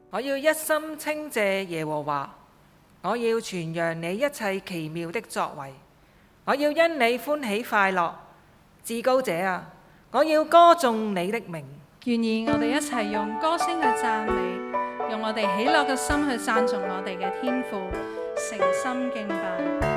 我要一心稱謝耶和華，我要傳揚你一切奇妙的作為，我要因你歡喜快樂。至高者啊，我要歌頌你的名。 願意我哋一齊用歌聲去讚美，用我哋喜樂嘅心去讚頌我哋嘅天父，誠心敬拜。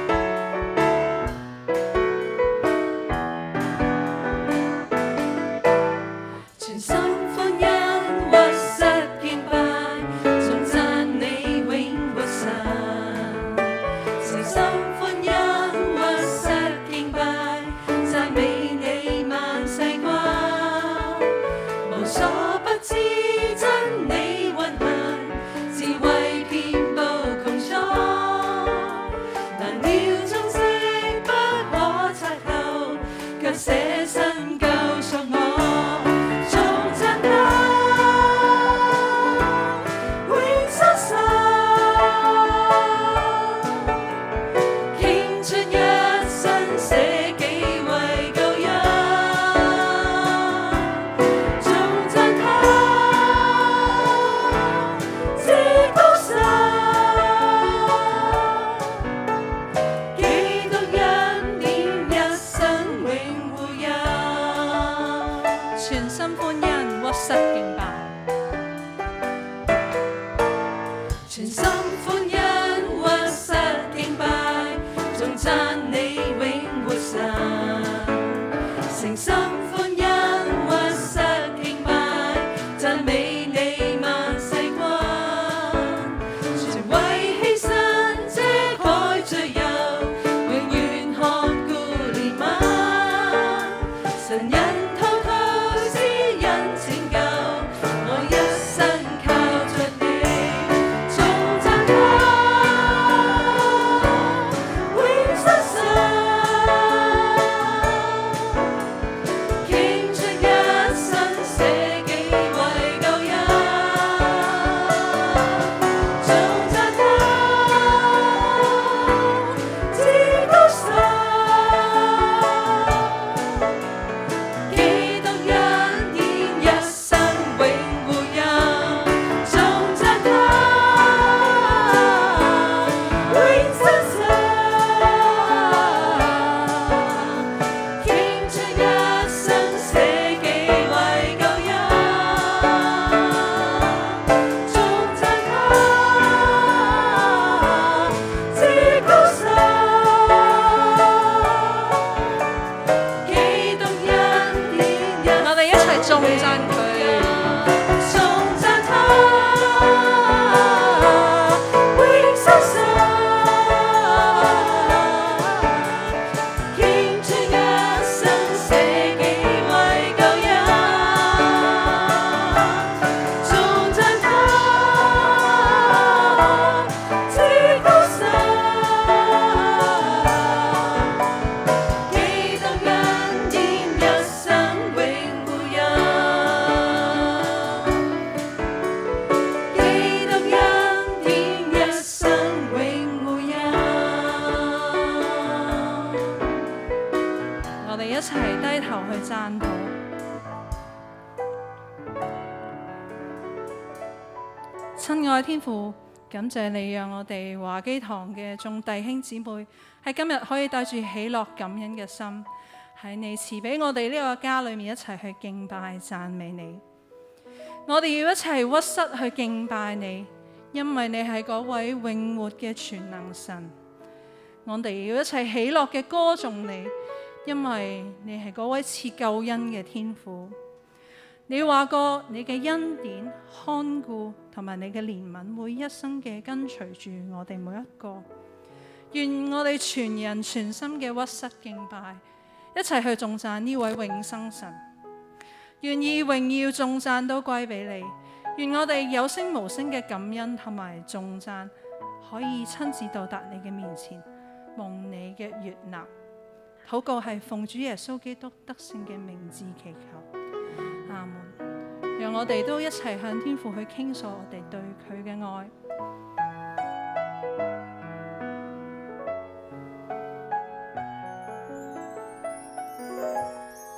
親愛天父，感謝你讓我哋華基堂嘅眾弟兄姊妹喺今日可以帶住喜樂感恩嘅心，喺你賜俾我哋呢個家裏面一齊去敬拜讚美你。我哋要一齊屈膝去敬拜你，因為你係嗰位永活嘅全能神。我哋要一齊喜樂嘅歌頌你，因為你係嗰位賜救恩嘅天父。你話過你嘅恩典看顧同埋你嘅憐憫會一生嘅跟隨住我哋每一個。願我哋全人全心嘅屈膝敬拜，一齊去頌讚呢位永生神。願意榮耀頌讚都歸俾你。願我哋有聲無聲嘅感恩同埋頌讚可以親自到達你嘅面前，蒙你嘅悅納。禱告係奉主耶穌基督得勝嘅名字祈求。阿門。讓我哋都一齊向天父去傾訴我哋對佢嘅愛。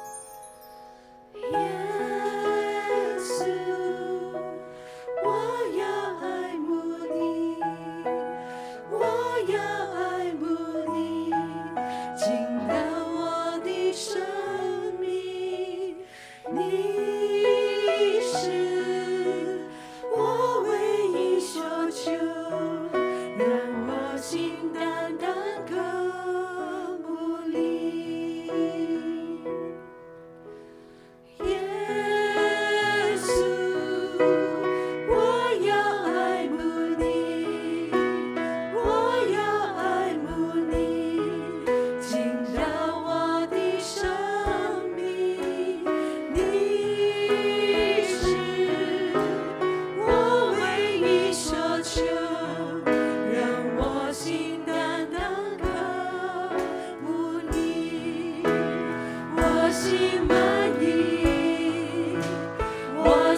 耶穌，我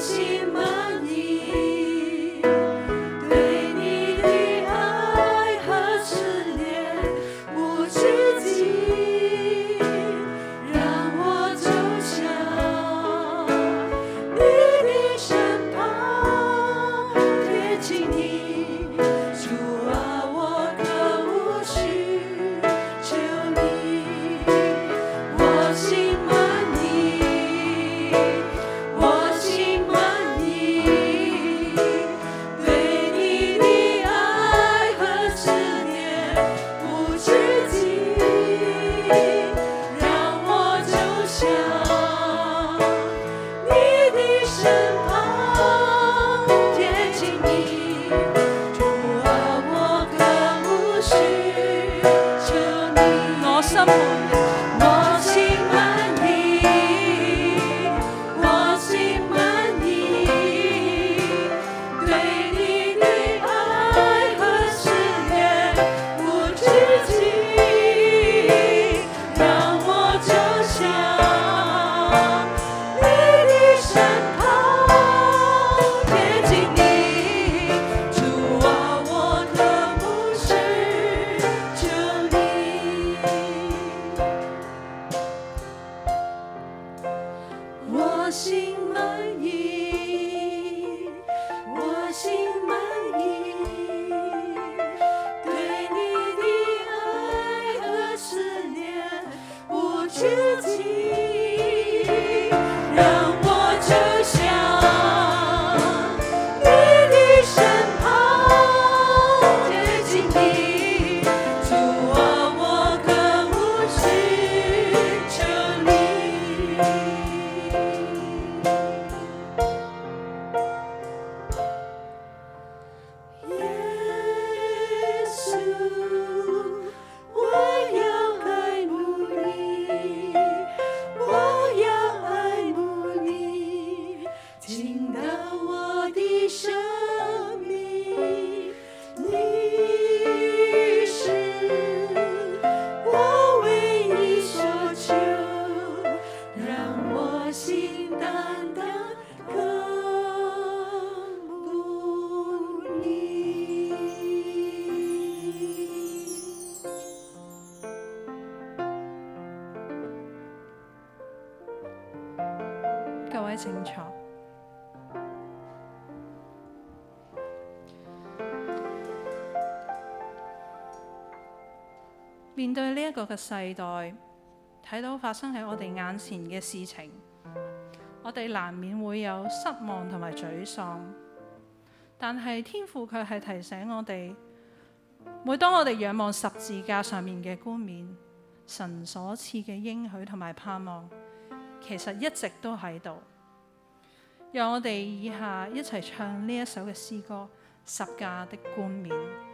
請坐。面對呢一個嘅世代，睇到發生喺我哋眼前嘅事情，我哋難免會有失望同埋沮喪。但係天父卻係提醒我哋，每當我哋仰望十字架上面嘅冠冕，神所賜嘅應許同埋盼望，其實一直都喺度。讓我哋以下一齊唱呢一首嘅詩歌《十架的冠冕》。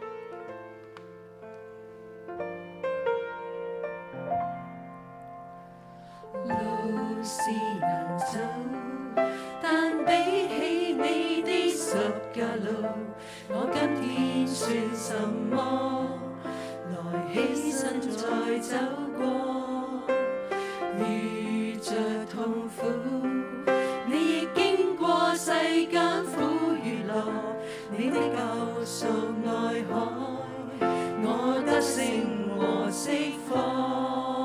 路是難走，但比起你的十架路，我今天算什麼？來起身再走過，遇着痛苦，你亦經過世間苦與樂，你的救贖愛海，我得勝和釋放。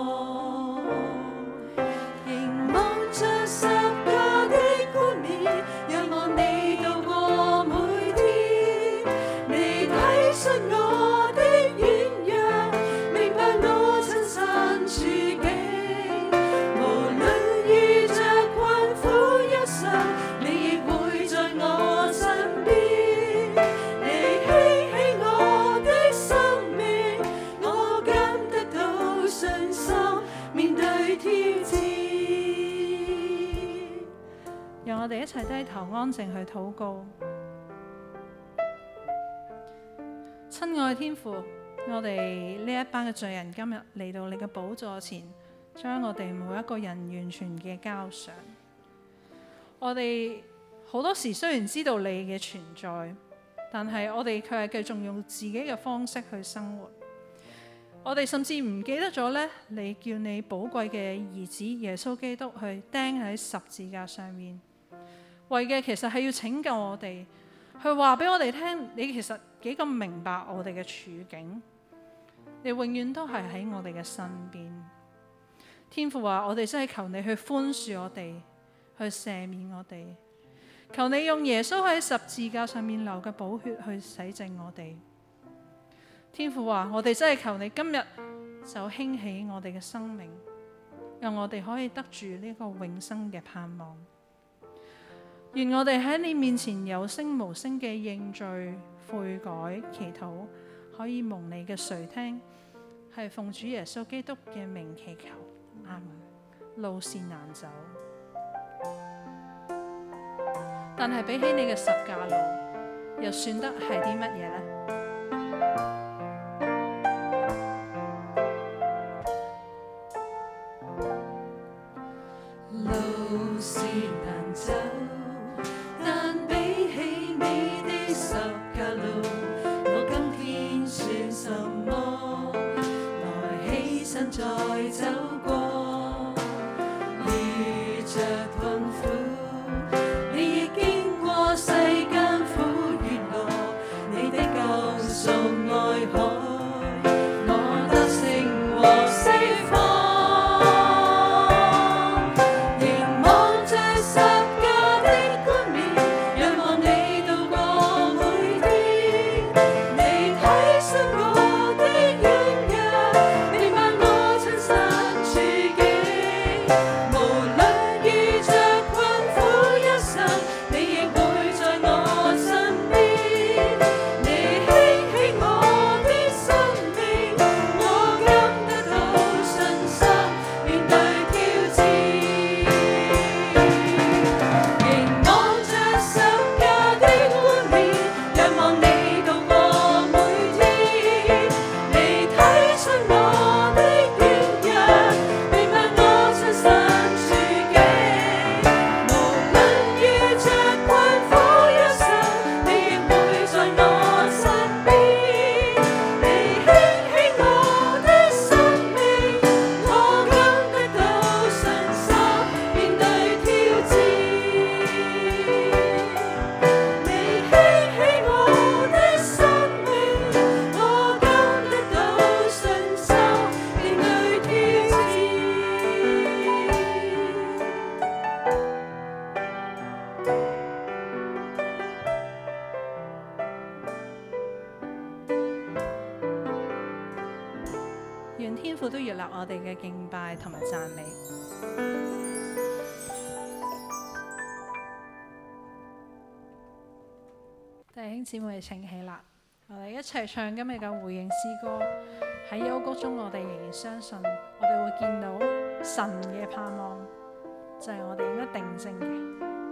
讓我哋一齊低頭安靜去禱告。親愛天父，我哋呢一班嘅罪人今日嚟到你嘅寶座前，將我哋每一個人完全嘅交上。我哋好多時雖然知道你嘅存在，但係我哋卻係繼續用自己嘅方式去生活。我哋甚至唔記得咗呢，你叫你寶貴嘅兒子耶穌基督去釘喺十字架上面， 為嘅其實係要拯救我哋，去話俾我哋聽，你其實幾咁明白我哋嘅處境，你永遠都係喺我哋嘅身邊。天父話：我哋真係求你去寬恕我哋，去赦免我哋，求你用耶穌喺十字架上面流嘅寶血去洗淨我哋。天父話：我哋真係求你今日就興起我哋嘅生命，讓我哋可以得住呢個永生嘅盼望。願我哋喺你面前有聲無聲嘅認罪、悔改、祈禱，可以蒙你嘅垂聽，係奉主耶穌基督嘅名祈求。阿們。路是難走，但係比起你嘅十架路，又算得係啲乜嘢呢？ 路是難走，但比起你的十架路，我今天算什麼？來犧牲再走過，遇着困苦，你亦經過世間苦與樂，你的救贖愛海，我得勝和釋放。 願天父都悅納我哋嘅敬拜同埋讚美。弟兄姊妹請起立，我哋一齊唱今日嘅回應詩歌。喺幽谷中，我哋仍然相信，我哋會見到神嘅盼望，就係我哋應該定睛嘅。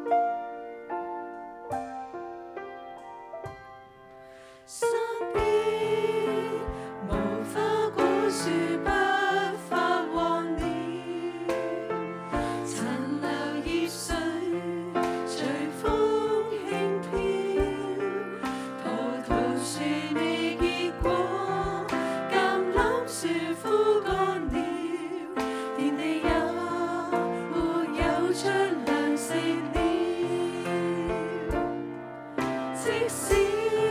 身邊無花果樹不發黃了，殘留葉水隨風輕飄，葡萄樹未結果，橄欖樹枯乾了，田地也沒有出糧食了，即使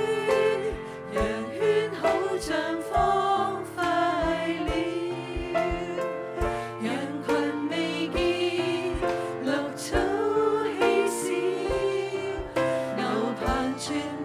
像荒廢了，羊群未見，綠草稀少，牛棚全